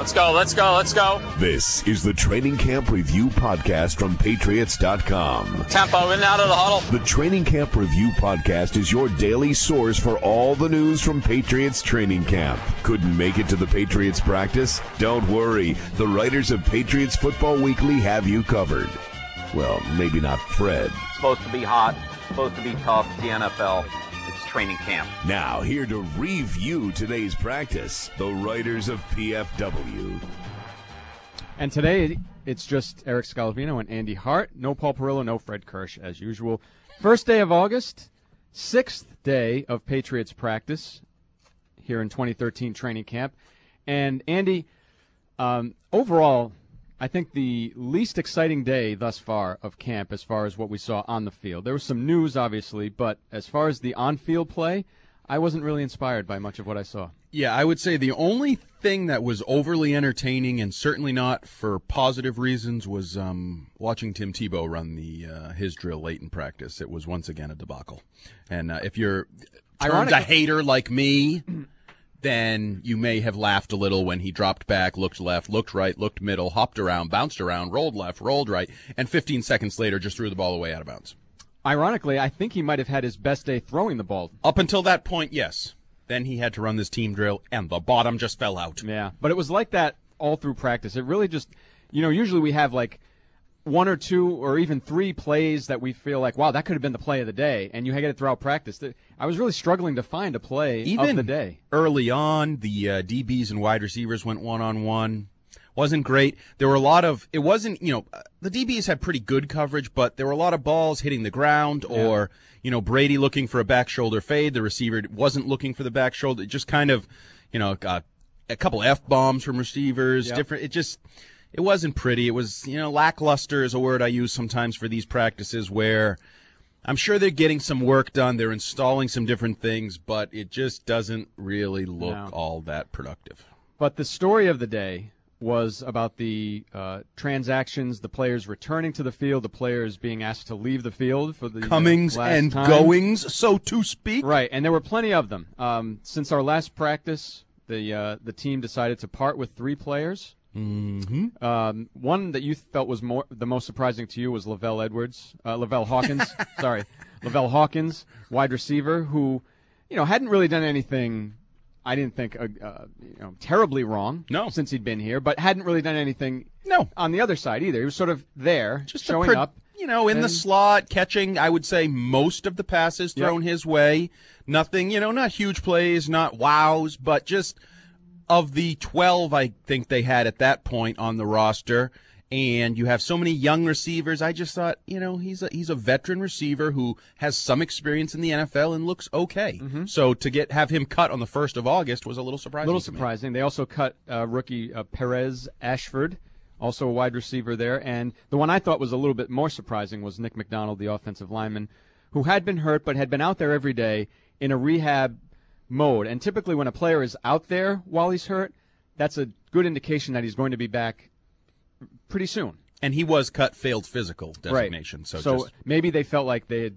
Let's go, let's go, let's go. This is the Training Camp Review Podcast from Patriots.com. Tempo in and out of the huddle. The Training Camp Review Podcast is your daily source for all the news from Patriots training camp. Couldn't make it to the Patriots practice? Don't worry. The writers of Patriots Football Weekly have you covered. Well, maybe not Fred. It's supposed to be hot, supposed to be tough. It's the NFL. It's training camp. Now, here to review today's practice, the writers of PFW. And today, it's just Eric Scalavino and Andy Hart. No Paul Perillo, no Fred Kirsch, as usual. First day of August, sixth day of Patriots practice here in 2013 training camp. And Andy, overall, I think the least exciting day thus far of camp as far as what we saw on the field. There was some news, obviously, but as far as the on-field play, I wasn't really inspired by much of what I saw. Yeah, I would say the only thing that was overly entertaining, and certainly not for positive reasons, was watching Tim Tebow run his drill late in practice. It was once again a debacle. And if you're termed a hater like me, then you may have laughed a little when he dropped back, looked left, looked right, looked middle, hopped around, bounced around, rolled left, rolled right, and 15 seconds later just threw the ball away out of bounds. Ironically, I think he might have had his best day throwing the ball. Up until that point, yes. Then he had to run this team drill, and the bottom just fell out. Yeah, but it was like that all through practice. It really just, usually we have like one or two or even three plays that we feel like, wow, that could have been the play of the day, and you get it throughout practice. I was really struggling to find a play of the day. Early on, the DBs and wide receivers went one-on-one. Wasn't great. There were a lot of, it wasn't, the DBs had pretty good coverage, but there were a lot of balls hitting the ground or, Brady looking for a back shoulder fade. The receiver wasn't looking for the back shoulder. It just kind of, got a couple F-bombs from receivers, different. It wasn't pretty. It was, lackluster is a word I use sometimes for these practices where I'm sure they're getting some work done. They're installing some different things, but it just doesn't really look all that productive. But the story of the day was about the transactions, the players returning to the field, the players being asked to leave the field for the comings last and time. Goings, so to speak. Right, and there were plenty of them. Since our last practice, the team decided to part with 3 players. Mm-hmm. One that you felt was the most surprising to you was Lavelle Hawkins. Sorry, Lavelle Hawkins, wide receiver, who hadn't really done anything. I didn't think terribly wrong. No. Since he'd been here, but hadn't really done anything. No. On the other side either. He was sort of there, just showing up. In the slot, catching, I would say, most of the passes thrown his way. Nothing, not huge plays, not wows, but just of the 12 I think they had at that point on the roster, and you have so many young receivers, I just thought, he's a veteran receiver who has some experience in the NFL and looks okay. Mm-hmm. So to have him cut on the 1st of August was a little surprising. They also cut rookie Perez Ashford, also a wide receiver there. And the one I thought was a little bit more surprising was Nick McDonald, the offensive lineman, who had been hurt but had been out there every day in a rehab mode. And typically when a player is out there while he's hurt, that's a good indication that he's going to be back pretty soon. And he was cut failed physical designation. Right. So maybe they felt like they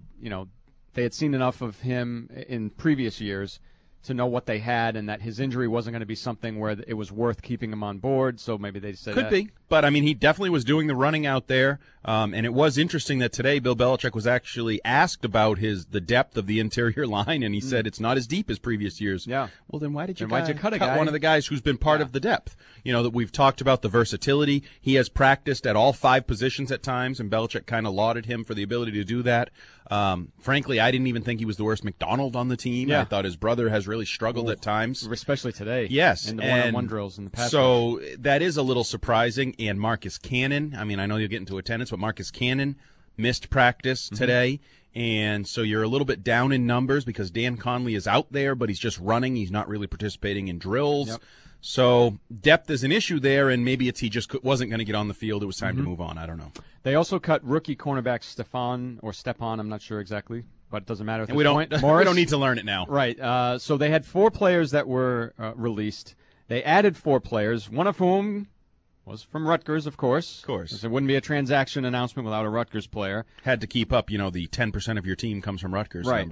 had seen enough of him in previous years to know what they had and that his injury wasn't going to be something where it was worth keeping him on board. So maybe they said could be. But, he definitely was doing the running out there. And it was interesting that today Bill Belichick was actually asked about the depth of the interior line, and he said it's not as deep as previous years. Yeah. Well, then why'd you cut a guy? One of the guys who's been part of the depth? That we've talked about the versatility. He has practiced at all 5 positions at times, and Belichick kind of lauded him for the ability to do that. Frankly, I didn't even think he was the worst McDonald on the team. Yeah. I thought his brother has really struggled at times. Especially today. Yes. In the one-on-one drills in the past. So that is a little surprising. And Marcus Cannon, I know you'll get into attendance, but Marcus Cannon missed practice today. And so you're a little bit down in numbers because Dan Conley is out there, but he's just running. He's not really participating in drills. Yep. So depth is an issue there, and maybe he just wasn't going to get on the field. It was time to move on. I don't know. They also cut rookie cornerback Stepan, I'm not sure exactly, but it doesn't matter at this point. We don't need to learn it now. Right. So they had 4 players that were released. They added 4 players, one of whom was from Rutgers, of course. Of course. There wouldn't be a transaction announcement without a Rutgers player. Had to keep up, the 10% of your team comes from Rutgers number.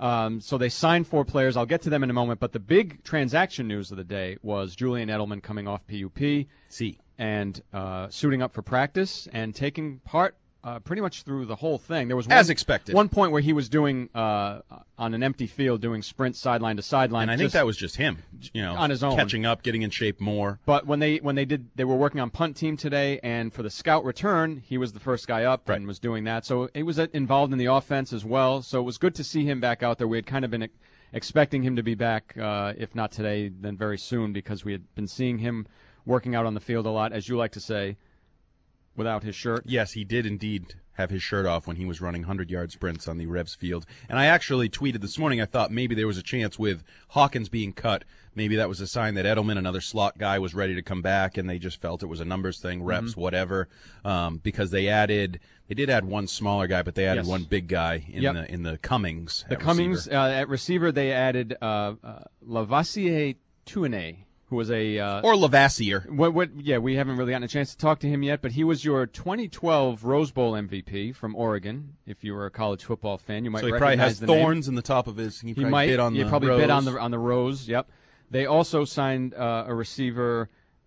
So they signed 4 players. I'll get to them in a moment. But the big transaction news of the day was Julian Edelman coming off PUP and suiting up for practice and taking part pretty much through the whole thing. There was as expected. One point where he was doing on an empty field, doing sprints sideline to sideline. And I think that was just him, on his own, catching up, getting in shape more. But when they were working on punt team today, and for the scout return, he was the first guy up and was doing that. So he was involved in the offense as well. So it was good to see him back out there. We had kind of been expecting him to be back, if not today, then very soon, because we had been seeing him working out on the field a lot, as you like to say, without his shirt. Yes, he did indeed have his shirt off when he was running 100-yard sprints on the Revs field. And I actually tweeted this morning, I thought maybe there was a chance with Hawkins being cut. Maybe that was a sign that Edelman, another slot guy, was ready to come back, and they just felt it was a numbers thing, reps, whatever, because they did add one smaller guy, but they added one big guy in the Cummings. The Cummings at receiver, they added Lavassier Tuane, who was or Lavassier. We haven't really gotten a chance to talk to him yet, but he was your 2012 Rose Bowl MVP from Oregon. If you were a college football fan, you might recognize the name. So he probably has thorns in the top of his. He might bid on the probably rose. bid on the rose. Yep. They also signed a receiver,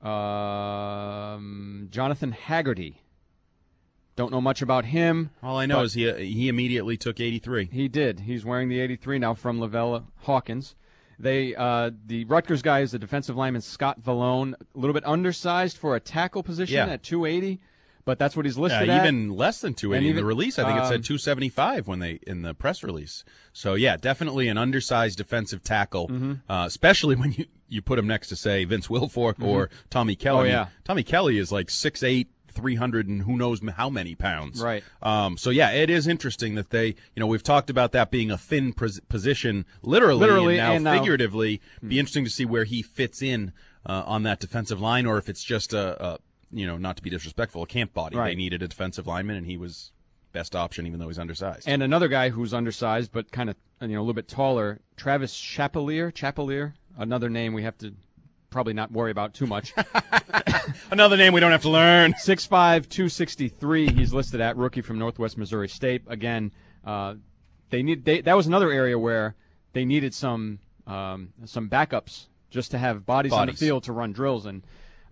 Jonathan Haggerty. Don't know much about him. All I know is he immediately took 83. He did. He's wearing the 83 now from Lavella Hawkins. The Rutgers guy is the defensive lineman Scott Vallone, a little bit undersized for a tackle position at 280, but that's what he's listed at. Even less than 280 in the release. I think it said 275 in the press release. So yeah, definitely an undersized defensive tackle, especially when you put him next to, say, Vince Wilfork or Tommy Kelly. Tommy Kelly is like 6'8". 300 and who knows how many pounds. Right. So, yeah, it is interesting that they, we've talked about that being a thin position literally and now figuratively. Be interesting to see where he fits in on that defensive line, or if it's just not to be disrespectful, a camp body. Right. They needed a defensive lineman, and he was best option even though he's undersized. And another guy who's undersized but kind of a little bit taller, Travis Chapelier, another name we have to probably not worry about too much. Another name we don't have to learn. 6'5", 263. He's listed at rookie from Northwest Missouri State. Again, that was another area where they needed some backups just to have bodies on the field to run drills, and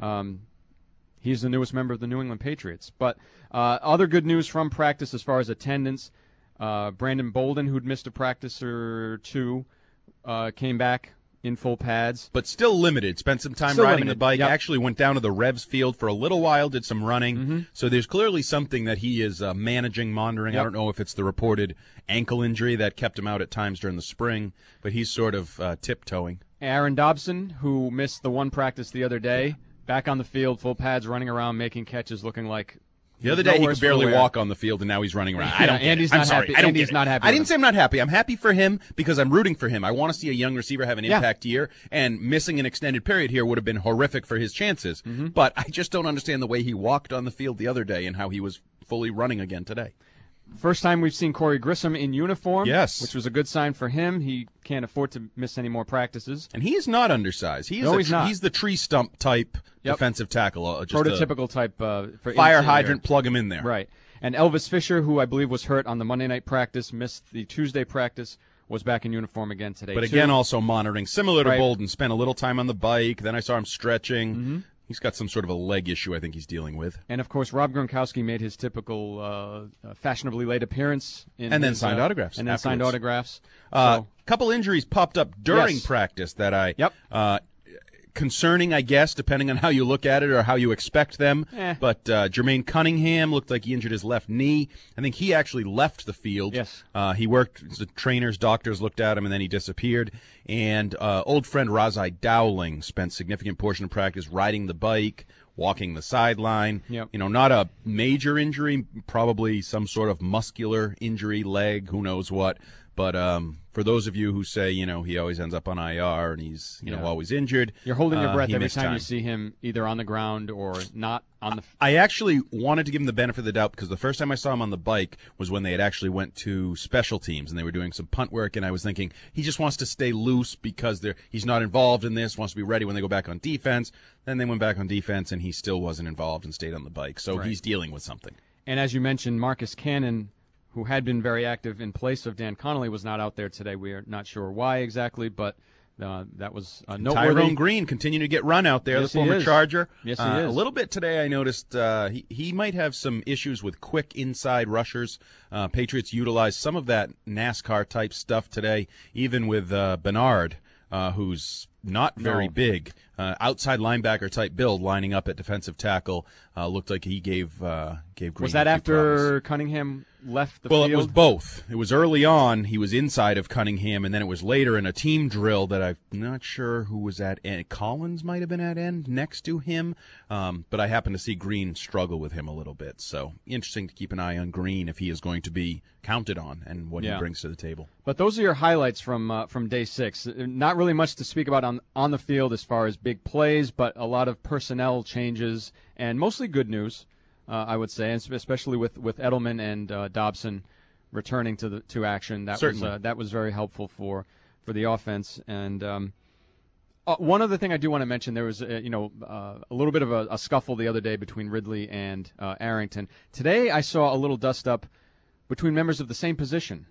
he's the newest member of the New England Patriots. But other good news from practice as far as attendance, Brandon Bolden, who'd missed a practice or two, came back in full pads. But still limited. Spent some time riding the bike. Yep. Actually went down to the Revs field for a little while, did some running. So there's clearly something that he is managing, monitoring. Yep. I don't know if it's the reported ankle injury that kept him out at times during the spring, but he's sort of tiptoeing. Aaron Dobson, who missed the one practice the other day, back on the field, full pads, running around, making catches, looking like... The other day he could barely walk on the field, and now he's running around. I don't get Andy's it. not happy. Andy's not happy. I didn't say I'm not happy. I'm happy for him because I'm rooting for him. I want to see a young receiver have an impact year, and missing an extended period here would have been horrific for his chances. But I just don't understand the way he walked on the field the other day and how he was fully running again today. First time we've seen Corey Grissom in uniform, which was a good sign for him. He can't afford to miss any more practices. And he is not undersized. He's not. He's the tree stump type defensive tackle. Just prototypical type. For fire hydrant, plug him in there. Right. And Elvis Fisher, who I believe was hurt on the Monday night practice, missed the Tuesday practice, was back in uniform again today. But again, also monitoring. Similar to Bolden, spent a little time on the bike. Then I saw him stretching. He's got some sort of a leg issue I think he's dealing with. And, of course, Rob Gronkowski made his typical fashionably late appearance. Then signed autographs. And then signed autographs. A couple injuries popped up during practice that I concerning, I guess, depending on how you look at it or how you expect them. But Jermaine Cunningham looked like he injured his left knee. I think he actually left the field. Yes. He worked, the trainers, doctors looked at him, and then he disappeared. And old friend Razai Dowling spent significant portion of practice riding the bike, walking the sideline. Yep. Not a major injury, probably some sort of muscular injury, leg, who knows what. But for those of you who say, he always ends up on IR and he's, always injured. You're holding your breath every time you see him either on the ground or not on the... I actually wanted to give him the benefit of the doubt because the first time I saw him on the bike was when they had actually went to special teams and they were doing some punt work, and I was thinking he just wants to stay loose because he's not involved in this, wants to be ready when they go back on defense. Then they went back on defense and he still wasn't involved and stayed on the bike. So he's dealing with something. And as you mentioned, Marcus Cannon, who had been very active in place of Dan Connolly, was not out there today. We are not sure why exactly, but that was noteworthy. Tyrone Green continuing to get run out there, Yes, the former he is. Charger. Yes, he is. A little bit today I noticed he might have some issues with quick inside rushers. Patriots utilized some of that NASCAR-type stuff today, even with Bernard, who's not very big. Outside linebacker-type build lining up at defensive tackle. Looked like he gave Green Was that a few after problems. Cunningham left the Well, field? it was both. It was early on. He was inside of Cunningham, and then it was later in a team drill that I'm not sure who was at end. Collins might have been at end next to him, but I happened to see Green struggle with him a little bit. So interesting to keep an eye on Green if he is going to be counted on and what he brings to the table. But those are your highlights from day 6. Not really much to speak about on the field as far as big plays, but a lot of personnel changes and mostly good news, I would say, and especially with Edelman and Dobson returning to action. That was very helpful for the offense. And one other thing I do want to mention, there was a little bit of a scuffle the other day between Ridley and Arrington. Today I saw a little dust up between members of the same position.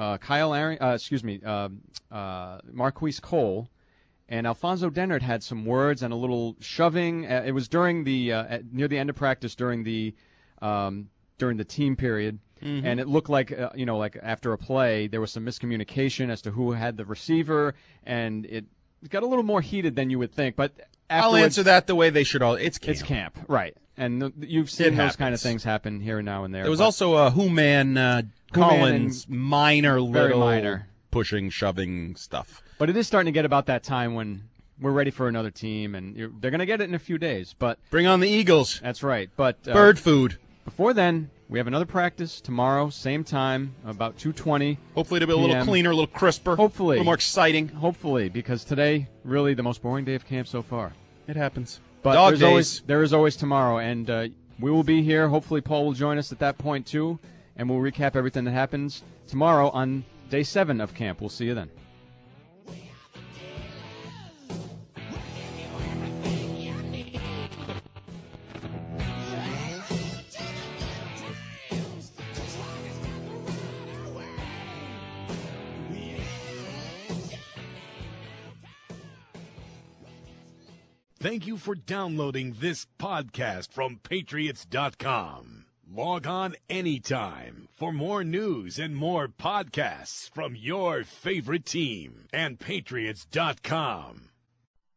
Marquise Cole and Alfonso Dennard had some words and a little shoving. It was during near the end of practice during the team period, and it looked like like after a play there was some miscommunication as to who had the receiver, and it got a little more heated than you would think. But I'll answer that the way they should all. It's camp. It's camp, right? And you've seen those kind of things happen here and now and there. There was also a Collins minor pushing, shoving stuff. But it is starting to get about that time when we're ready for another team, and they're going to get it in a few days. But bring on the Eagles. That's right. But bird food. Before then, we have another practice tomorrow, same time, about 2:20. Hopefully it'll be a little cleaner, a little crisper. Hopefully. A little more exciting. Hopefully, because today, really the most boring day of camp so far. It happens. But there is always tomorrow, and we will be here. Hopefully Paul will join us at that point, too, and we'll recap everything that happens tomorrow on day 7 of camp. We'll see you then. Thank you for downloading this podcast from Patriots.com. Log on anytime for more news and more podcasts from your favorite team and Patriots.com.